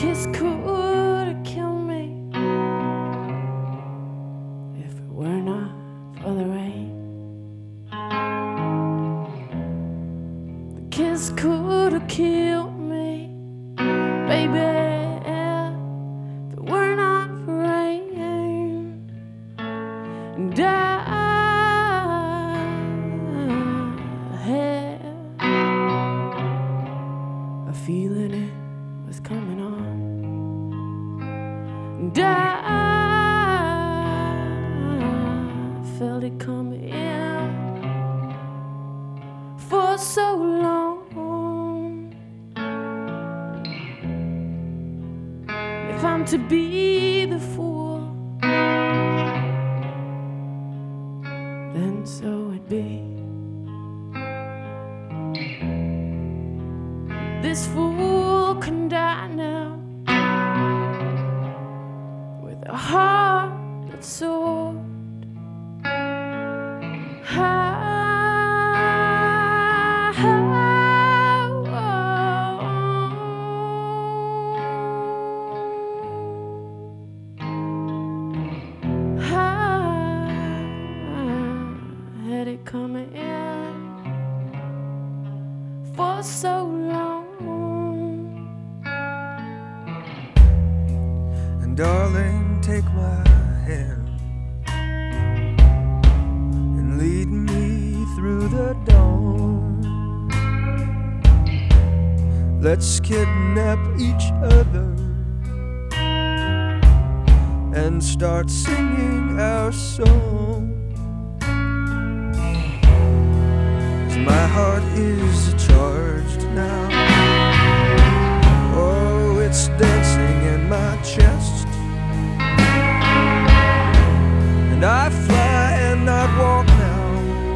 kiss could have killed me if it were not for the rain. The kiss could have killed me, baby, if it were not for rain. And I had a feeling it was coming on, and I felt it coming in for so long. If I'm to be the fool, then so it be. This fool can die now with a heart that's soared high. Had it coming in for so long. And darling, take my hand and lead me through the dawn. Let's kidnap each other and start singing our song. 'Cause my heart is charged now. Oh, it's dancing in my chest, and I fly and I walk now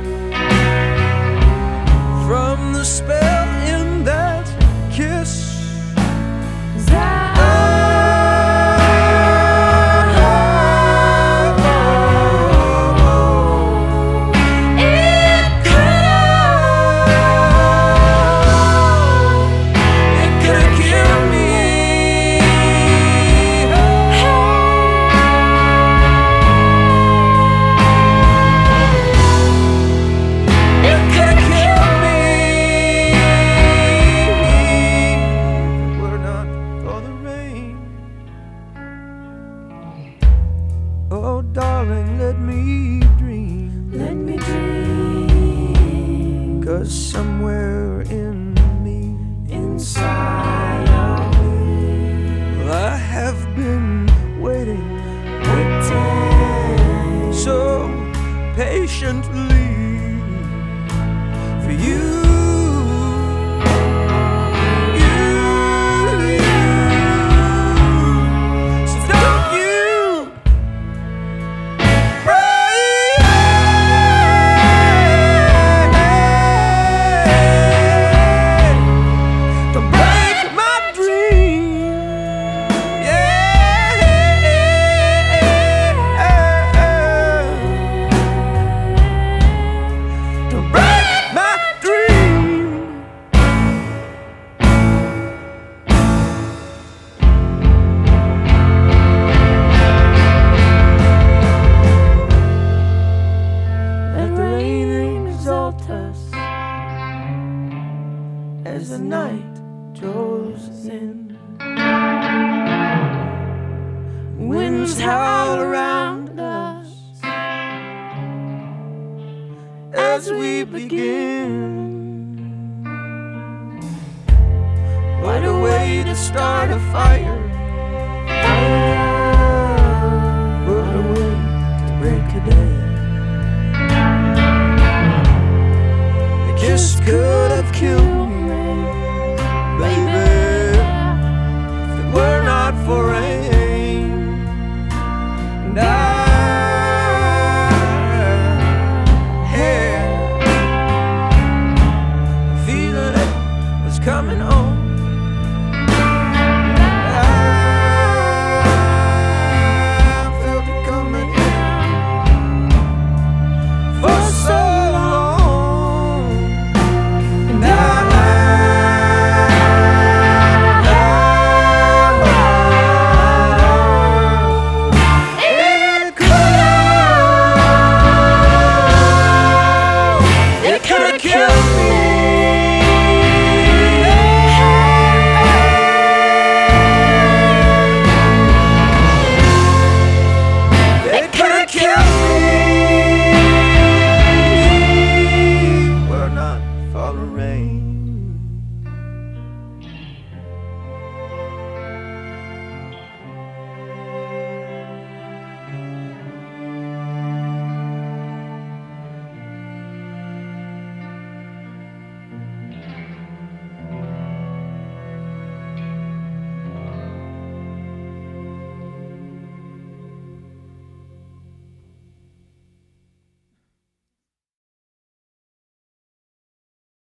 from the spell in that kiss. Oh, darling, let me dream. Let me dream. 'Cause somewhere in me, inside of me, well, I have been waiting so patiently for you. As the night draws in, winds howl around us as we begin. What a way to start a fire, what a way to break a day. The kiss could have killed